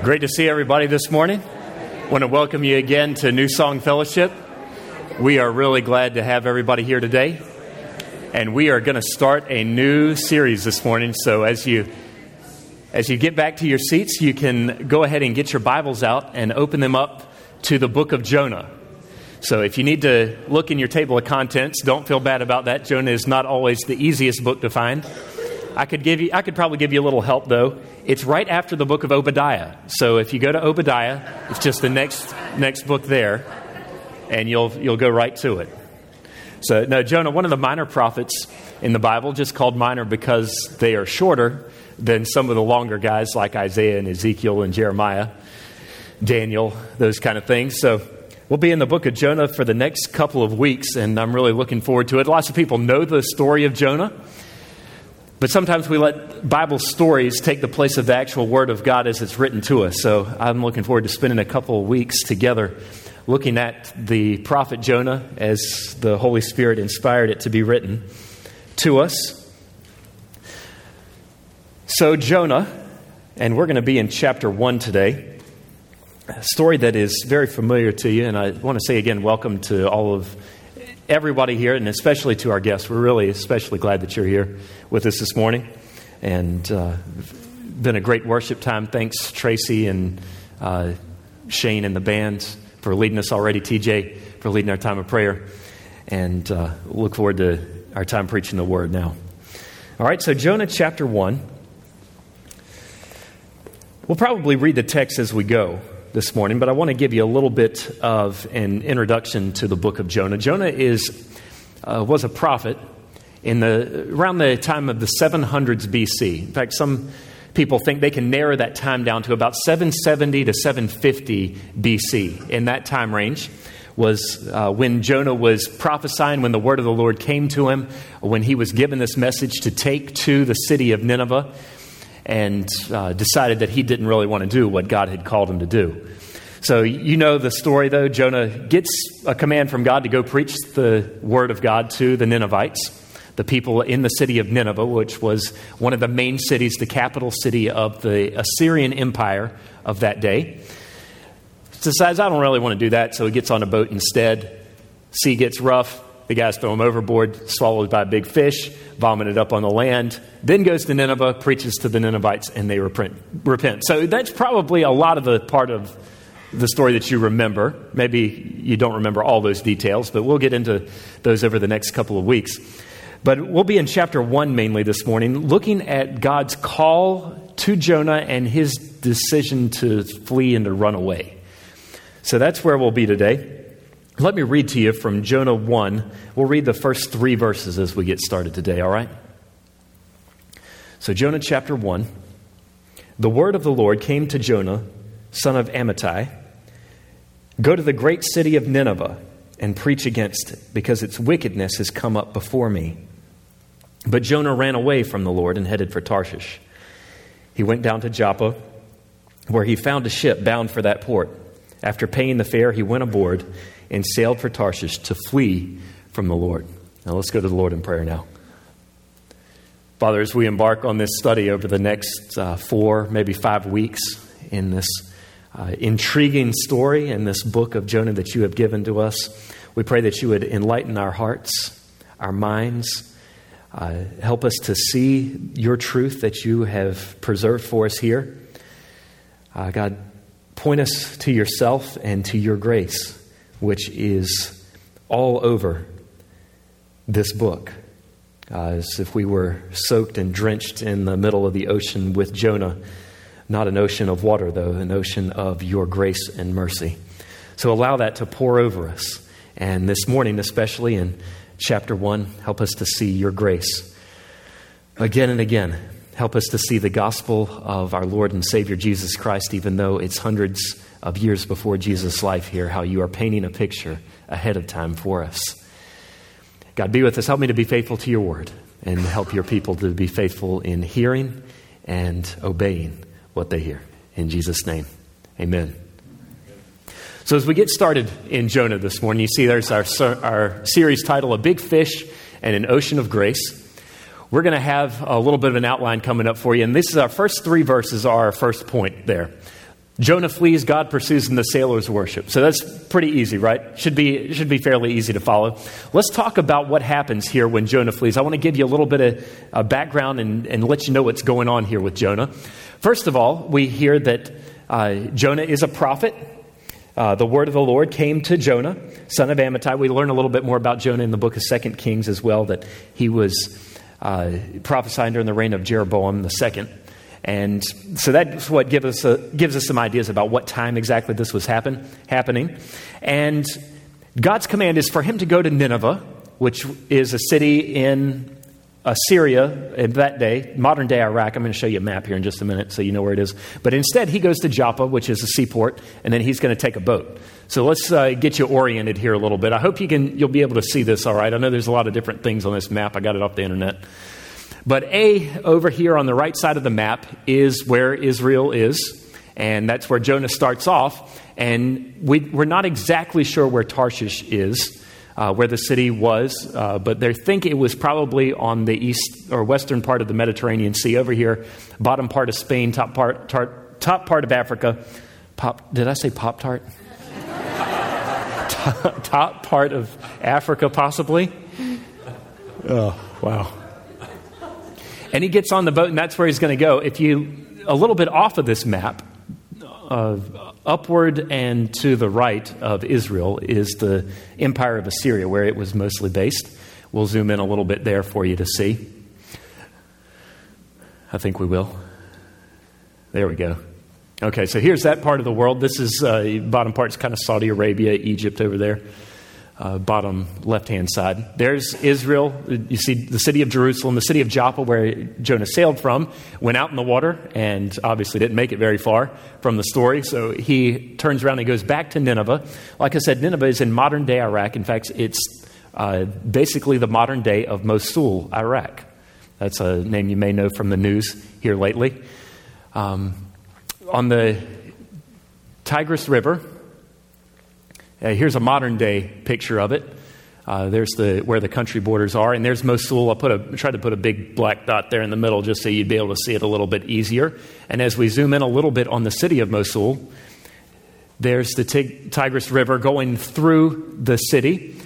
Great to see everybody this morning. I want to welcome you again to New Song Fellowship. We are really glad to have everybody here today. And we are going to start a new series this morning. So as you get back to your seats, you can go ahead and get your Bibles out and open them up to the book of Jonah. So if you need to look in your table of contents, don't feel bad about that. Jonah is not always the easiest book to find. I could probably give you a little help, though. It's right after the book of Obadiah. So if you go to Obadiah, it's just the next book there, and you'll go right to it. So, no, Jonah, one of the minor prophets in the Bible, just called minor because they are shorter than some of the longer guys like Isaiah and Ezekiel and Jeremiah, Daniel, those kind of things. So we'll be in the book of Jonah for the next couple of weeks, and I'm really looking forward to it. Lots of people know the story of Jonah. But sometimes we let Bible stories take the place of the actual Word of God as it's written to us. So I'm looking forward to spending a couple of weeks together looking at the prophet Jonah as the Holy Spirit inspired it to be written to us. So Jonah, and we're going to be in chapter 1 today, a story that is very familiar to you. And I want to say again, welcome to all of everybody here, and especially to our guests. We're really especially glad that you're here with us this morning. And been a great worship time. Thanks, Tracy and Shane and the band for leading us already. TJ for leading our time of prayer. And look forward to our time preaching the Word now. All right, so Jonah chapter 1. We'll probably read the text as we go this morning, but I want to give you a little bit of an introduction to the book of Jonah. Jonah was a prophet around the time of the 700s BC. In fact, some people think they can narrow that time down to about 770 to 750 BC. In that time range was when Jonah was prophesying, when the word of the Lord came to him, when he was given this message to take to the city of Nineveh, and decided that he didn't really want to do what God had called him to do. So you know the story, though. Jonah gets a command from God to go preach the word of God to the Ninevites, the people in the city of Nineveh, which was one of the main cities, the capital city of the Assyrian Empire of that day. Decides, I don't really want to do that, so he gets on a boat instead. Sea gets rough. The guys throw him overboard, swallowed by a big fish, vomited up on the land, then goes to Nineveh, preaches to the Ninevites, and they repent. So that's probably a lot of the part of the story that you remember. Maybe you don't remember all those details, but we'll get into those over the next couple of weeks. But we'll be in chapter 1 mainly this morning, looking at God's call to Jonah and his decision to flee and to run away. So that's where we'll be today. Let me read to you from Jonah 1. We'll read the first 3 verses as we get started today, all right? So Jonah chapter 1. The word of the Lord came to Jonah, son of Amittai. Go to the great city of Nineveh and preach against it, because its wickedness has come up before me. But Jonah ran away from the Lord and headed for Tarshish. He went down to Joppa, where he found a ship bound for that port. After paying the fare, he went aboard and sailed for Tarshish to flee from the Lord. Now let's go to the Lord in prayer now. Father, as we embark on this study over the next 4, maybe 5 weeks in this intriguing story in this book of Jonah that you have given to us, we pray that you would enlighten our hearts, our minds, help us to see your truth that you have preserved for us here. God, point us to yourself and to your grace, which is all over this book. As if we were soaked and drenched in the middle of the ocean with Jonah. Not an ocean of water, though, an ocean of your grace and mercy. So allow that to pour over us. And this morning, especially in chapter 1, help us to see your grace. Again and again, help us to see the gospel of our Lord and Savior Jesus Christ, even though it's hundreds of years before Jesus' life here, how you are painting a picture ahead of time for us. God, be with us. Help me to be faithful to your word and help your people to be faithful in hearing and obeying what they hear. In Jesus' name, amen. So as we get started in Jonah this morning, you see there's our series title, A Big Fish and an Ocean of Grace. We're going to have a little bit of an outline coming up for you. And this is our first 3 verses are our first point there. Jonah flees, God pursues, and the sailors worship. So that's pretty easy, right? Should be fairly easy to follow. Let's talk about what happens here when Jonah flees. I want to give you a little bit of background and let you know what's going on here with Jonah. First of all, we hear that Jonah is a prophet. The word of the Lord came to Jonah, son of Amittai. We learn a little bit more about Jonah in the book of 2 Kings as well, that he was prophesying during the reign of Jeroboam II. And so that's what gives us some ideas about what time exactly this was happening. And God's command is for him to go to Nineveh, which is a city in Assyria in that day, modern day Iraq. I'm going to show you a map here in just a minute so you know where it is. But instead, he goes to Joppa, which is a seaport, and then he's going to take a boat. So let's get you oriented here a little bit. I hope you'll be able to see this all right. I know there's a lot of different things on this map. I got it off the internet. But over here on the right side of the map is where Israel is, and that's where Jonah starts off. And we're not exactly sure where Tarshish is, where the city was, but they think it was probably on the east or western part of the Mediterranean Sea over here, bottom part of Spain, top part of Africa. Did I say Pop-Tart? Top part of Africa, possibly. Oh, wow. And he gets on the boat, and that's where he's going to go. A little bit off of this map, upward and to the right of Israel is the Empire of Assyria, where it was mostly based. We'll zoom in a little bit there for you to see. I think we will. There we go. Okay, so here's that part of the world. This is, bottom part's kind of Saudi Arabia, Egypt over there. Bottom left-hand side. There's Israel. You see the city of Jerusalem, the city of Joppa, where Jonah sailed from, went out in the water, and obviously didn't make it very far from the story. So he turns around and goes back to Nineveh. Like I said, Nineveh is in modern-day Iraq. In fact, it's basically the modern day of Mosul, Iraq. That's a name you may know from the news here lately. On the Tigris River, here's a modern-day picture of it. There's where the country borders are, and there's Mosul. I tried to put a big black dot there in the middle just so you'd be able to see it a little bit easier. And as we zoom in a little bit on the city of Mosul, there's the Tigris River going through the city.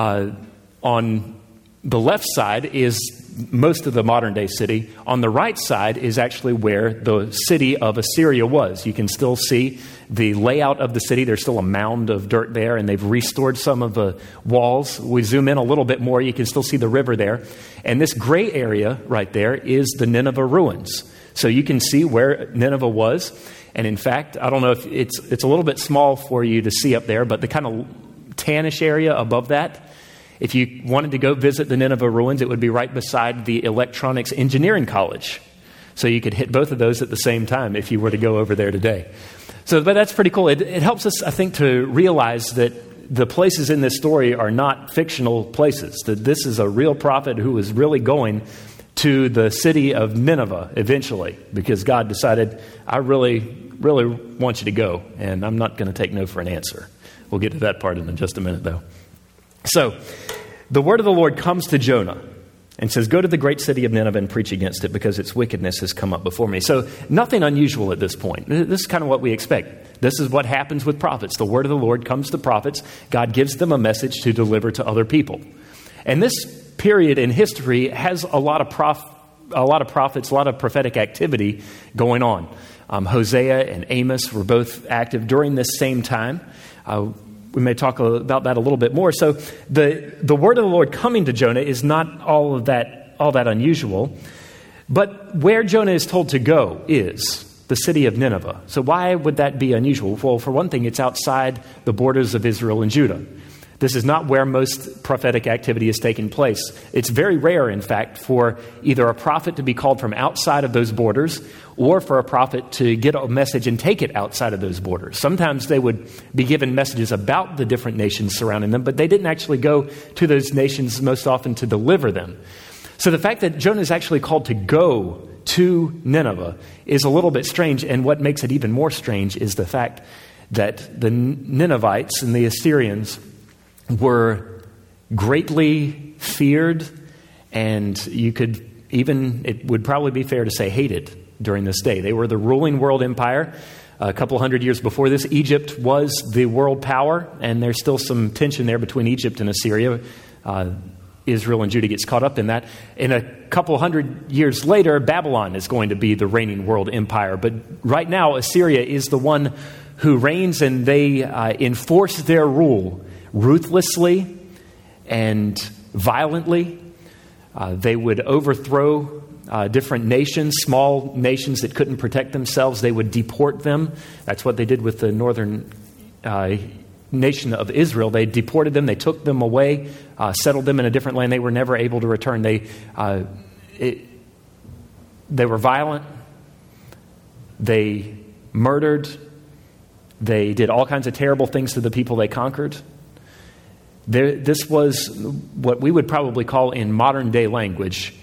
On the left side is most of the modern-day city. On the right side is actually where the city of Assyria was. You can still see the layout of the city. There's still a mound of dirt there, and they've restored some of the walls. We zoom in a little bit more. You can still see the river there. And this gray area right there is the Nineveh ruins. So you can see where Nineveh was. And in fact, I don't know if it's a little bit small for you to see up there, but the kind of tannish area above that, if you wanted to go visit the Nineveh ruins, it would be right beside the Electronics Engineering College. So you could hit both of those at the same time if you were to go over there today. But that's pretty cool. It helps us, I think, to realize that the places in this story are not fictional places, that this is a real prophet who is really going to the city of Nineveh eventually, because God decided, I really, really want you to go, and I'm not going to take no for an answer. We'll get to that part in just a minute, though. So, the word of the Lord comes to Jonah and says, go to the great city of Nineveh and preach against it because its wickedness has come up before me. So, nothing unusual at this point. This is kind of what we expect. This is what happens with prophets. The word of the Lord comes to prophets. God gives them a message to deliver to other people. And this period in history has a lot of prophets, a lot of prophetic activity going on. Hosea and Amos were both active during this same time. We may talk about that a little bit more. So the word of the Lord coming to Jonah is not all that unusual. But where Jonah is told to go is the city of Nineveh. So why would that be unusual? Well, for one thing, it's outside the borders of Israel and Judah. This is not where most prophetic activity is taking place. It's very rare, in fact, for either a prophet to be called from outside of those borders or for a prophet to get a message and take it outside of those borders. Sometimes they would be given messages about the different nations surrounding them, but they didn't actually go to those nations most often to deliver them. So the fact that Jonah is actually called to go to Nineveh is a little bit strange, and what makes it even more strange is the fact that the Ninevites and the Assyrians were greatly feared, and it would probably be fair to say hated during this day. They were the ruling world empire. A couple hundred years before this, Egypt was the world power, and there's still some tension there between Egypt and Assyria. Israel and Judah gets caught up in that. In a couple hundred years later, Babylon is going to be the reigning world empire. But right now, Assyria is the one who reigns, and they enforce their rule ruthlessly and violently. They would overthrow different nations, small nations that couldn't protect themselves. They would deport them. That's what they did with the northern nation of Israel. They deported them. They took them away, settled them in a different land. They were never able to return. They were violent. They murdered. They did all kinds of terrible things to the people they conquered. This was what we would probably call, in modern day language,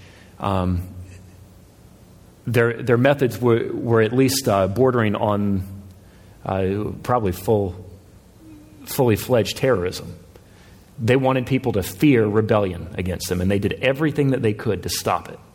their methods were at least bordering on probably fully fledged terrorism. They wanted people to fear rebellion against them, and they did everything that they could to stop it.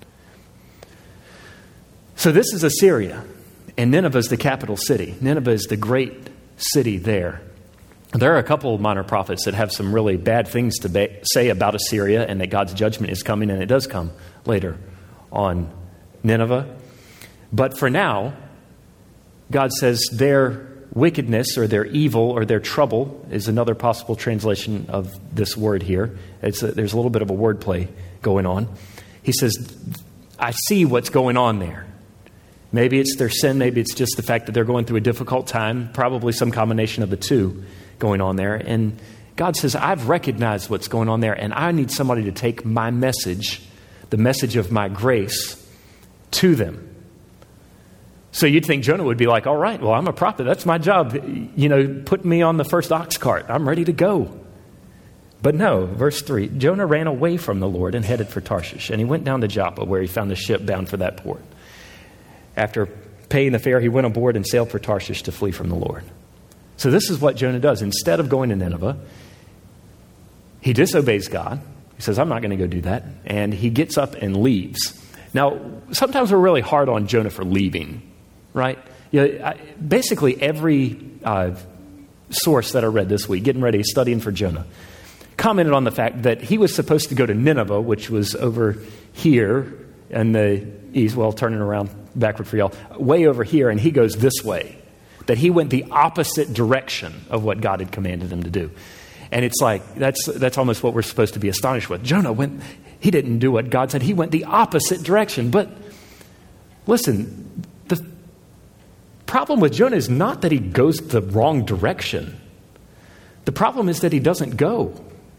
So this is Assyria, and Nineveh is the capital city. Nineveh is the great city there. There are a couple of minor prophets that have some really bad things to say about Assyria, and that God's judgment is coming, and it does come later on Nineveh. But for now, God says their wickedness or their evil or their trouble is another possible translation of this word here. There's a little bit of a wordplay going on. He says, I see what's going on there. Maybe it's their sin. Maybe it's just the fact that they're going through a difficult time. Probably some combination of the two going on there. And God says, I've recognized what's going on there, and I need somebody to take my message, the message of my grace, to them. So you'd think Jonah would be like, all right, well, I'm a prophet. That's my job. Put me on the first ox cart. I'm ready to go. But no, verse 3, Jonah ran away from the Lord and headed for Tarshish. And he went down to Joppa, where he found a ship bound for that port. After paying the fare, he went aboard and sailed for Tarshish to flee from the Lord. So this is what Jonah does. Instead of going to Nineveh, he disobeys God. He says, I'm not going to go do that. And he gets up and leaves. Now, sometimes we're really hard on Jonah for leaving, right? Basically, every source that I read this week, getting ready, studying for Jonah, commented on the fact that he was supposed to go to Nineveh, which was over here in the east, well, turning around backward for y'all, way over here, and he goes this way. That he went the opposite direction of what God had commanded him to do. And it's like, that's almost what we're supposed to be astonished with. Jonah he didn't do what God said. He went the opposite direction. But listen, the problem with Jonah is not that he goes the wrong direction. The problem is that he doesn't go.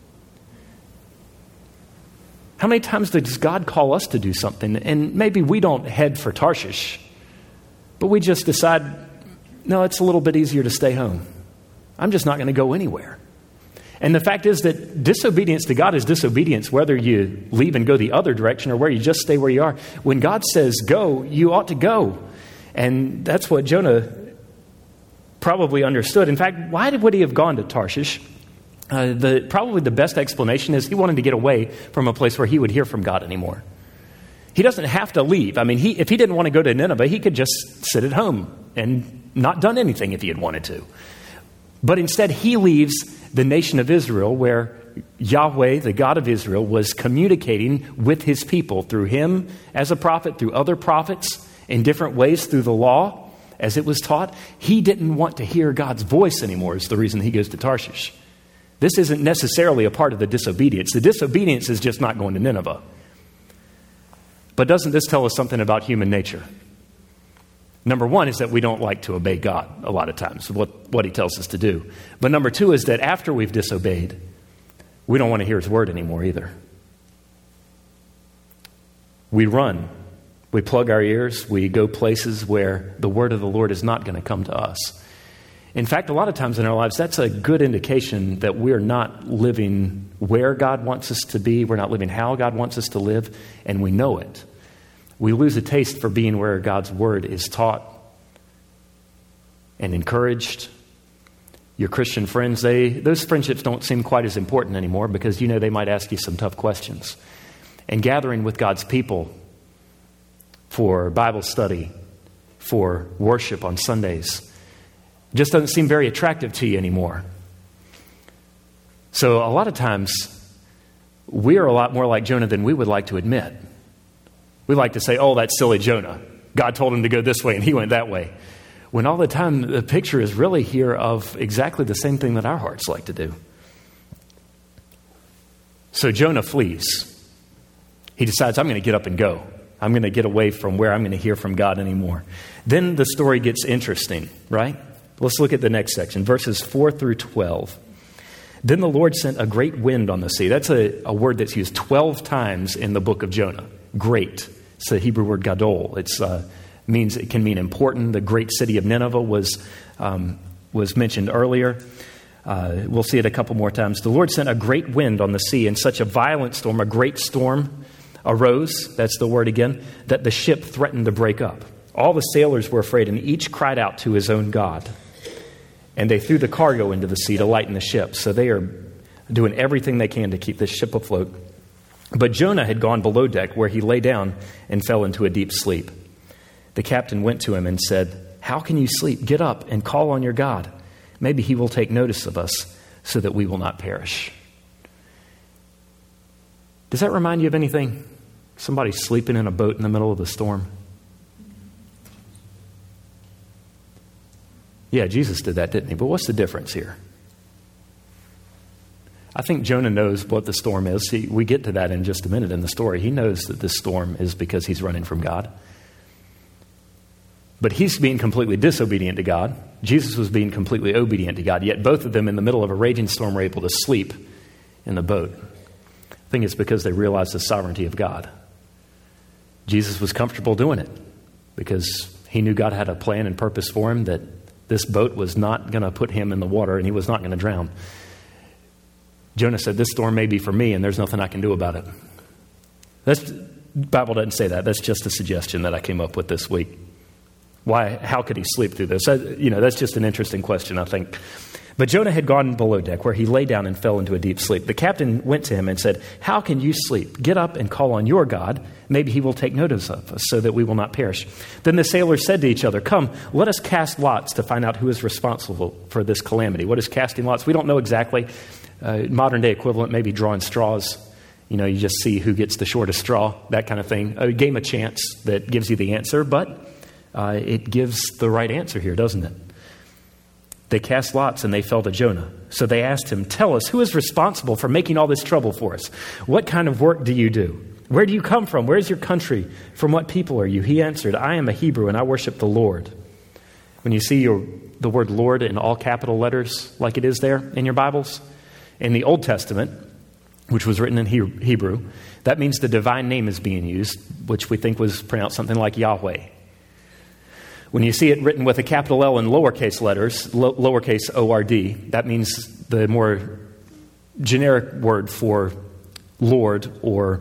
How many times does God call us to do something, and maybe we don't head for Tarshish, but we just decide, no, it's a little bit easier to stay home. I'm just not going to go anywhere. And the fact is that disobedience to God is disobedience, whether you leave and go the other direction or where you just stay where you are. When God says go, you ought to go. And that's what Jonah probably understood. In fact, why would he have gone to Tarshish? Probably the best explanation is he wanted to get away from a place where he would hear from God anymore. He doesn't have to leave. I mean, if he didn't want to go to Nineveh, he could just sit at home and not done anything if he had wanted to. But instead, he leaves the nation of Israel, where Yahweh, the God of Israel, was communicating with his people through him as a prophet, through other prophets, in different ways through the law, as it was taught. He didn't want to hear God's voice anymore, is the reason he goes to Tarshish. This isn't necessarily a part of the disobedience. The disobedience is just not going to Nineveh. But doesn't this tell us something about human nature? Number one is that we don't like to obey God a lot of times, what he tells us to do. But number two is that after we've disobeyed, we don't want to hear his word anymore either. We run. We plug our ears. We go places where the word of the Lord is not going to come to us. In fact, a lot of times in our lives, that's a good indication that we're not living where God wants us to be. We're not living how God wants us to live, and we know it. We lose a taste for being where God's word is taught and encouraged. Your Christian friends, those friendships don't seem quite as important anymore because they might ask you some tough questions. And gathering with God's people for Bible study, for worship on Sundays, Just doesn't seem very attractive to you anymore. So a lot of times, we are a lot more like Jonah than we would like to admit. We like to say, oh, that's silly Jonah. God told him to go this way and he went that way. When all the time the picture is really here of exactly the same thing that our hearts like to do. So Jonah flees. He decides, I'm going to get up and go. I'm going to get away from where I'm going to hear from God anymore. Then the story gets interesting, right? Let's look at the next section, verses 4 through 12. Then the Lord sent a great wind on the sea. That's a word that's used 12 times in the book of Jonah. Great. It's the Hebrew word gadol. It can mean important. The great city of Nineveh was mentioned earlier. We'll see it a couple more times. The Lord sent a great wind on the sea, and such a violent storm, a great storm arose, that's the word again, that the ship threatened to break up. All the sailors were afraid, and each cried out to his own God. And they threw the cargo into the sea to lighten the ship. So they are doing everything they can to keep this ship afloat. But Jonah had gone below deck, where he lay down and fell into a deep sleep. The captain went to him and said, "How can you sleep? Get up and call on your God. Maybe he will take notice of us so that we will not perish." Does that remind you of anything? Somebody sleeping in a boat in the middle of the storm? Yeah, Jesus did that, didn't he? But what's the difference here? I think Jonah knows what the storm is. We get to that in just a minute in the story. He knows that this storm is because he's running from God. But he's being completely disobedient to God. Jesus was being completely obedient to God. Yet both of them in the middle of a raging storm were able to sleep in the boat. I think it's because they realized the sovereignty of God. Jesus was comfortable doing it because he knew God had a plan and purpose for him, that this boat was not going to put him in the water and he was not going to drown. Jonah said, this storm may be for me and there's nothing I can do about it. The Bible doesn't say that. That's just a suggestion that I came up with this week. Why? How could he sleep through this? That's just an interesting question, I think. But Jonah had gone below deck, where he lay down and fell into a deep sleep. The captain went to him and said, "How can you sleep? Get up and call on your God. Maybe he will take notice of us so that we will not perish." Then the sailors said to each other, "Come, let us cast lots to find out who is responsible for this calamity." What is casting lots? We don't know exactly. Modern day equivalent, maybe drawing straws. You just see who gets the shortest straw, that kind of thing. A game of chance that gives you the answer, but it gives the right answer here, doesn't it? They cast lots and they fell to Jonah. So they asked him, "Tell us, who is responsible for making all this trouble for us? What kind of work do you do? Where do you come from? Where is your country? From what people are you?" He answered, "I am a Hebrew and I worship the Lord." When you see the word Lord in all capital letters like it is there in your Bibles, in the Old Testament, which was written in Hebrew, that means the divine name is being used, which we think was pronounced something like Yahweh. When you see it written with a capital L in lowercase letters, lowercase O-R-D, that means the more generic word for Lord, or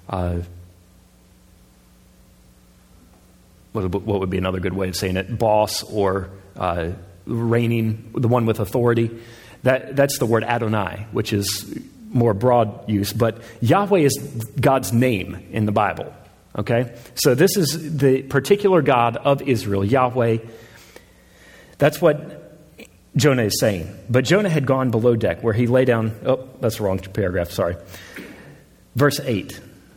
what would be another good way of saying it? Boss, or reigning, the one with authority. That's the word Adonai, which is more broad use. But Yahweh is God's name in the Bible. Okay? So this is the particular God of Israel, Yahweh. That's what Jonah is saying. But Jonah had gone below deck, where he lay down. Oh, that's the wrong paragraph, sorry. Verse 8.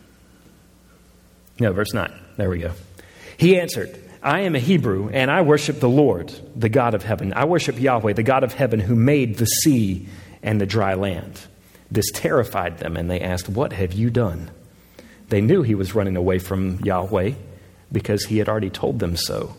No, verse 9. There we go. He answered, "I am a Hebrew, and I worship the Lord, the God of heaven. I worship Yahweh, the God of heaven, who made the sea and the dry land." This terrified them, and they asked, "What have you done?" They knew he was running away from Yahweh because he had already told them so.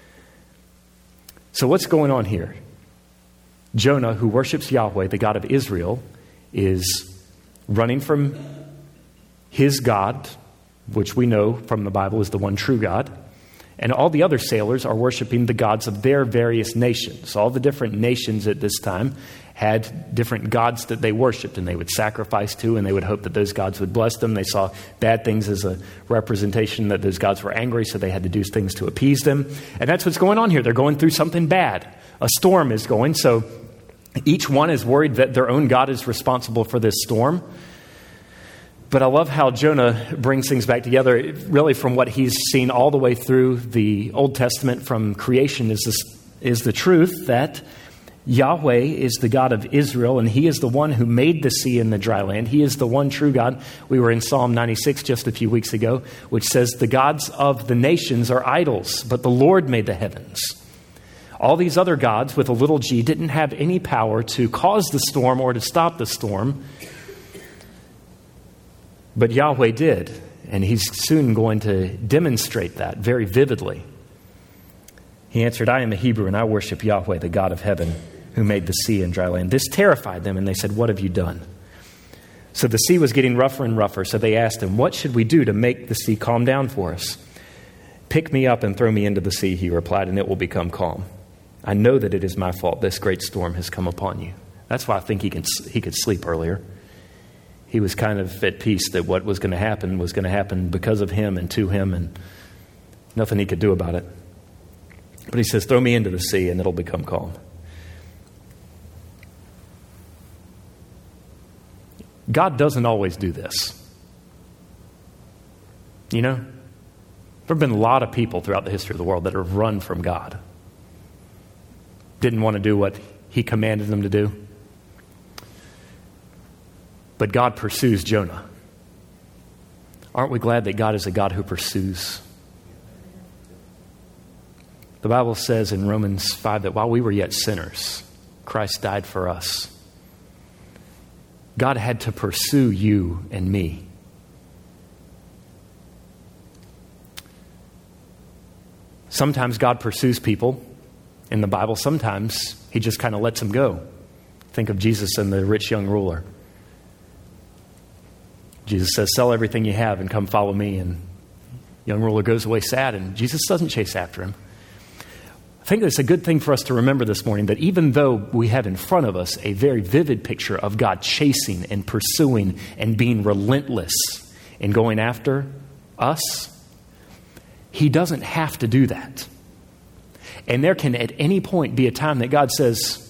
So what's going on here? Jonah, who worships Yahweh, the God of Israel, is running from his God, which we know from the Bible is the one true God. And all the other sailors are worshiping the gods of their various nations. All the different nations at this time had different gods that they worshipped and they would sacrifice to, and they would hope that those gods would bless them. They saw bad things as a representation that those gods were angry, so they had to do things to appease them. And that's what's going on here. They're going through something bad. A storm is going, so each one is worried that their own God is responsible for this storm. But I love how Jonah brings things back together, really from what he's seen all the way through the Old Testament, from creation, is this is the truth that Yahweh is the God of Israel, and He is the one who made the sea and the dry land. He is the one true God. We were in Psalm 96 just a few weeks ago, which says, the gods of the nations are idols, but the Lord made the heavens. All these other gods with a little g didn't have any power to cause the storm or to stop the storm, but Yahweh did, and He's soon going to demonstrate that very vividly. He answered, I am a Hebrew, and I worship Yahweh, the God of heaven, who made the sea and dry land. This terrified them, and they said, what have you done? So the sea was getting rougher and rougher, so they asked him, what should we do to make the sea calm down for us? Pick me up and throw me into the sea, he replied, and it will become calm. I know that it is my fault this great storm has come upon you. That's why I think he could sleep earlier. He was kind of at peace that what was going to happen because of him and to him, and nothing he could do about it. But he says, throw me into the sea and it'll become calm. God doesn't always do this. You know, there have been a lot of people throughout the history of the world that have run from God. Didn't want to do what He commanded them to do. But God pursues Jonah. Aren't we glad that God is a God who pursues? The Bible says in Romans 5 that while we were yet sinners, Christ died for us. God had to pursue you and me. Sometimes God pursues people in the Bible. Sometimes He just kind of lets them go. Think of Jesus and the rich young ruler. Jesus says, sell everything you have and come follow me. And young ruler goes away sad, and Jesus doesn't chase after him. I think it's a good thing for us to remember this morning that even though we have in front of us a very vivid picture of God chasing and pursuing and being relentless in going after us, He doesn't have to do that. And there can at any point be a time that God says,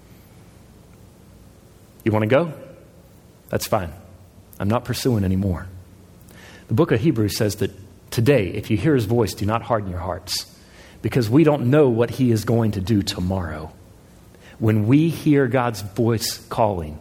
you want to go? That's fine. I'm not pursuing anymore. The book of Hebrews says that today, if you hear His voice, do not harden your hearts. Because we don't know what He is going to do tomorrow. When we hear God's voice calling,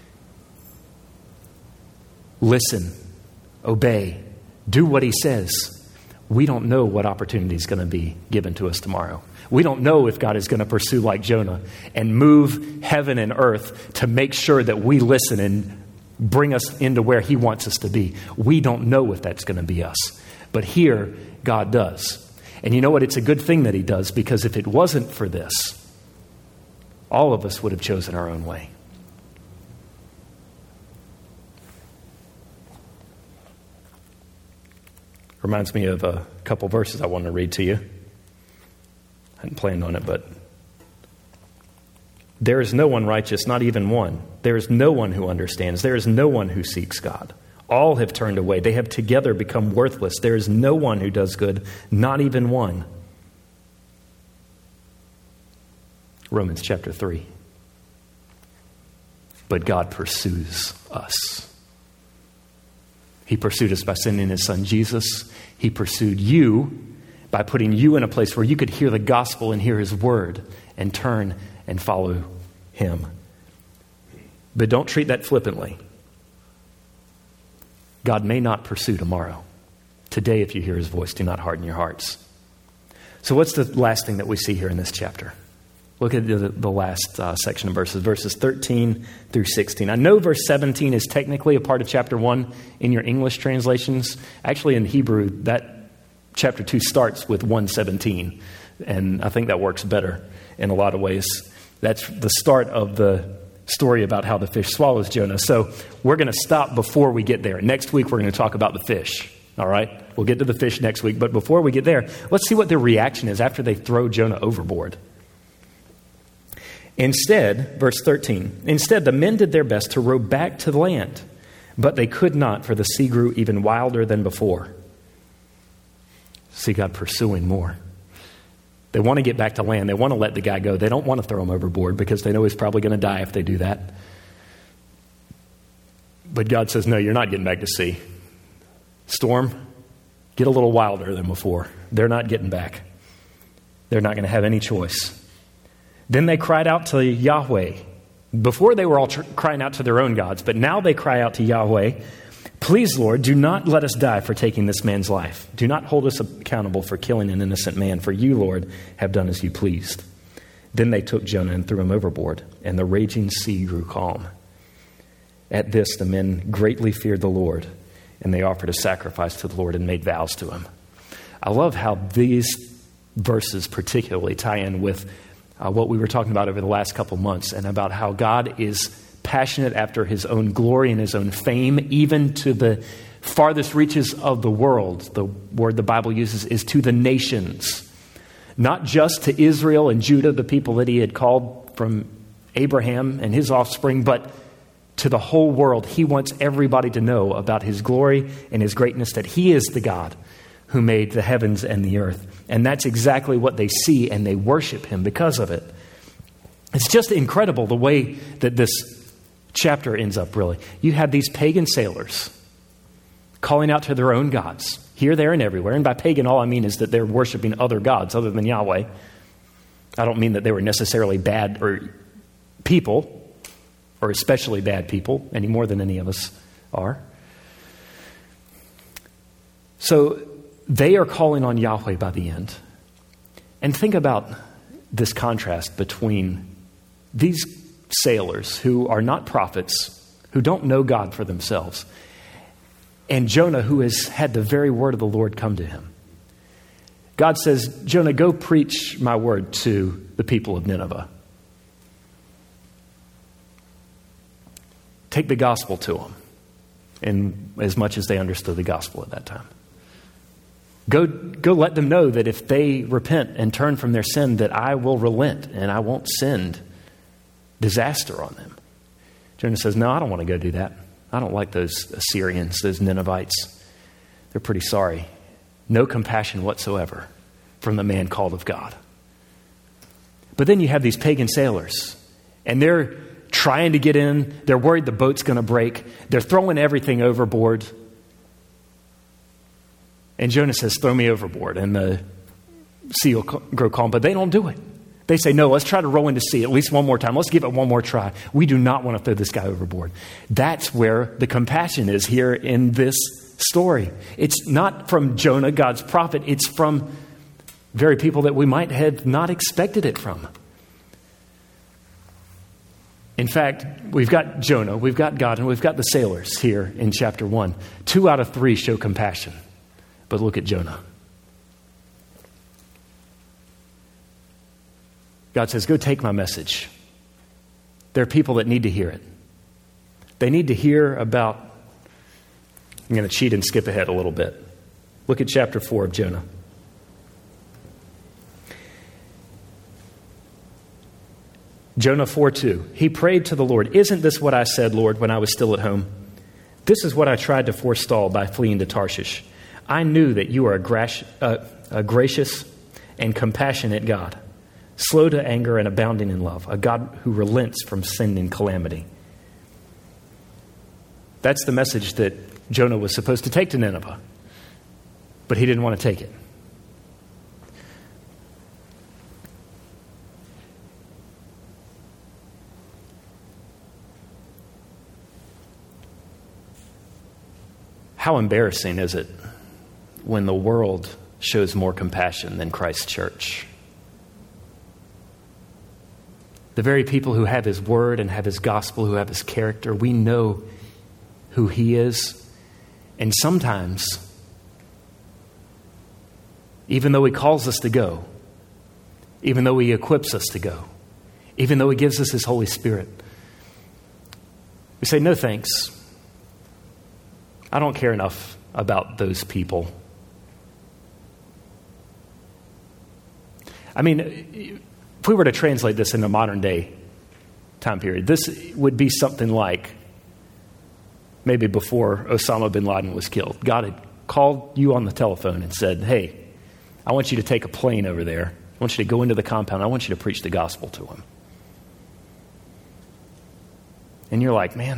listen, obey, do what He says. We don't know what opportunity is going to be given to us tomorrow. We don't know if God is going to pursue like Jonah and move heaven and earth to make sure that we listen and bring us into where He wants us to be. We don't know if that's going to be us. But here, God does. And you know what? It's a good thing that He does, because if it wasn't for this, all of us would have chosen our own way. Reminds me of a couple verses I want to read to you. I hadn't planned on it, but there is no one righteous, not even one. There is no one who understands. There is no one who seeks God. All have turned away. They have together become worthless. There is no one who does good, not even one. Romans chapter 3. But God pursues us. He pursued us by sending His Son Jesus. He pursued you by putting you in a place where you could hear the gospel and hear His word and turn and follow Him. But don't treat that flippantly. God may not pursue tomorrow. Today, if you hear His voice, do not harden your hearts. So what's the last thing that we see here in this chapter? Look at the last section of verses 13 through 16. I know verse 17 is technically a part of chapter 1 in your English translations. Actually, in Hebrew, that chapter 2 starts with 1:17, and I think that works better in a lot of ways. That's the start of the story about how the fish swallows Jonah. So we're going to stop before we get there. Next week, we're going to talk about the fish. All right? We'll get to the fish next week. But before we get there, let's see what their reaction is after they throw Jonah overboard. Instead, verse 13, instead the men did their best to row back to the land, but they could not, for the sea grew even wilder than before. See God pursuing more. They want to get back to land. They want to let the guy go. They don't want to throw him overboard because they know he's probably going to die if they do that. But God says, no, you're not getting back to sea. Storm, get a little wilder than before. They're not getting back. They're not going to have any choice. Then they cried out to Yahweh. Before they were all crying out to their own gods, but now they cry out to Yahweh, "Please, Lord, do not let us die for taking this man's life. Do not hold us accountable for killing an innocent man, for you, Lord, have done as you pleased." Then they took Jonah and threw him overboard, and the raging sea grew calm. At this, the men greatly feared the Lord, and they offered a sacrifice to the Lord and made vows to him. I love how these verses particularly tie in with what we were talking about over the last couple months, and about how God is passionate after his own glory and his own fame, even to the farthest reaches of the world. The word the Bible uses is to the nations. Not just to Israel and Judah, the people that he had called from Abraham and his offspring, but to the whole world. He wants everybody to know about his glory and his greatness, that he is the God who made the heavens and the earth. And that's exactly what they see, and they worship him because of it. It's just incredible the way that this chapter ends up, really. You have these pagan sailors calling out to their own gods, here, there, and everywhere. And by pagan, all I mean is that they're worshiping other gods other than Yahweh. I don't mean that they were necessarily bad or people, or especially bad people, any more than any of us are. So they are calling on Yahweh by the end. And think about this contrast between these sailors who are not prophets, who don't know God for themselves, and Jonah, who has had the very word of the Lord come to him. God says, "Jonah, go preach my word to the people of Nineveh. Take the gospel to them," in as much as they understood the gospel at that time. Go let them know that if they repent and turn from their sin, that I will relent and I won't send disaster on them. Jonah says, "No, I don't want to go do that. I don't like those Assyrians, those Ninevites. They're pretty sorry." No compassion whatsoever from the man called of God. But then you have these pagan sailors, and they're trying to get in. They're worried the boat's going to break. They're throwing everything overboard. And Jonah says, "Throw me overboard," and the sea will grow calm. But they don't do it. They say, "No, let's try to row into sea at least one more time. Let's give it one more try. We do not want to throw this guy overboard." That's where the compassion is here in this story. It's not from Jonah, God's prophet. It's from very people that we might have not expected it from. In fact, we've got Jonah, we've got God, and we've got the sailors here in chapter 1. 2 out of 3 show compassion. But look at Jonah. God says, "Go take my message." There are people that need to hear it. They need to hear about... I'm going to cheat and skip ahead a little bit. Look at chapter 4 of Jonah. Jonah 4:2. He prayed to the Lord, "Isn't this what I said, Lord, when I was still at home? This is what I tried to forestall by fleeing to Tarshish. I knew that you are a gracious and compassionate God, slow to anger and abounding in love, a God who relents from sin and calamity." That's the message that Jonah was supposed to take to Nineveh, but he didn't want to take it. How embarrassing is it when the world shows more compassion than Christ's church? The very people who have his word and have his gospel, who have his character, we know who he is. And sometimes, even though he calls us to go, even though he equips us to go, even though he gives us his Holy Spirit, we say, "No thanks. I don't care enough about those people." I mean, if we were to translate this into modern day time period, this would be something like maybe before Osama bin Laden was killed. God had called you on the telephone and said, "Hey, I want you to take a plane over there. I want you to go into the compound. I want you to preach the gospel to him." And you're like, "Man,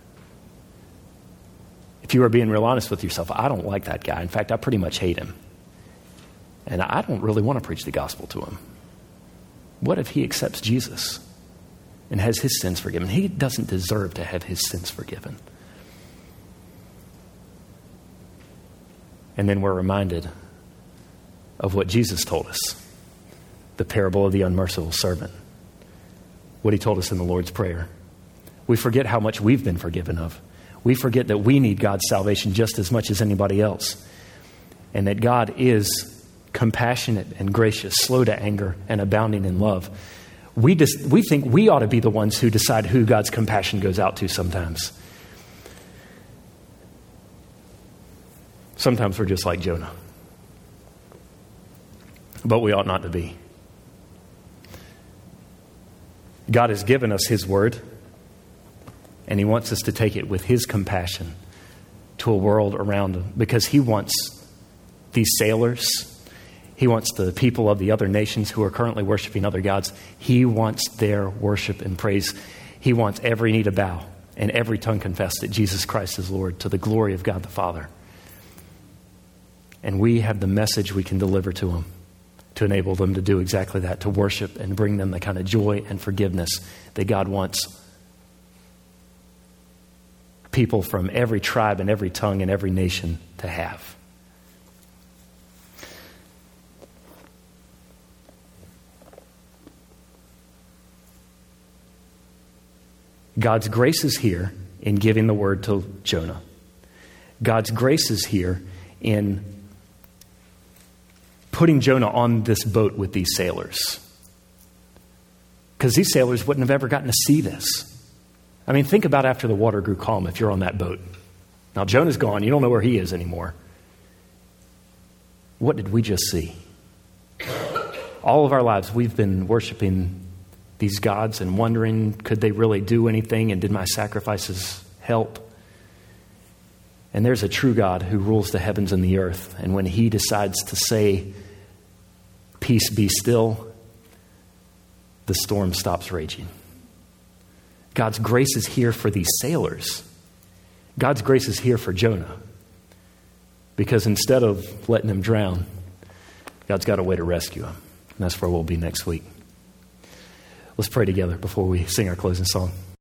if you are being real honest with yourself, I don't like that guy. In fact, I pretty much hate him. And I don't really want to preach the gospel to him." What if he accepts Jesus and has his sins forgiven? He doesn't deserve to have his sins forgiven. And then we're reminded of what Jesus told us, the parable of the unmerciful servant, what he told us in the Lord's Prayer. We forget how much we've been forgiven of. We forget that we need God's salvation just as much as anybody else, and that God is compassionate and gracious, slow to anger, and abounding in love. We think we ought to be the ones who decide who God's compassion goes out to sometimes. Sometimes we're just like Jonah. But we ought not to be. God has given us his word, and he wants us to take it with his compassion to a world around him, because he wants these sailors, he wants the people of the other nations who are currently worshiping other gods, he wants their worship and praise. He wants every knee to bow and every tongue confess that Jesus Christ is Lord, to the glory of God the Father. And we have the message we can deliver to them to enable them to do exactly that, to worship and bring them the kind of joy and forgiveness that God wants people from every tribe and every tongue and every nation to have. God's grace is here in giving the word to Jonah. God's grace is here in putting Jonah on this boat with these sailors. Because these sailors wouldn't have ever gotten to see this. I mean, think about after the water grew calm if you're on that boat. Now, Jonah's gone. You don't know where he is anymore. What did we just see? All of our lives, we've been worshiping these gods and wondering, could they really do anything? And did my sacrifices help? And there's a true God who rules the heavens and the earth. And when he decides to say, peace be still, the storm stops raging. God's grace is here for these sailors. God's grace is here for Jonah. Because instead of letting him drown, God's got a way to rescue him. And that's where we'll be next week. Let's pray together before we sing our closing song.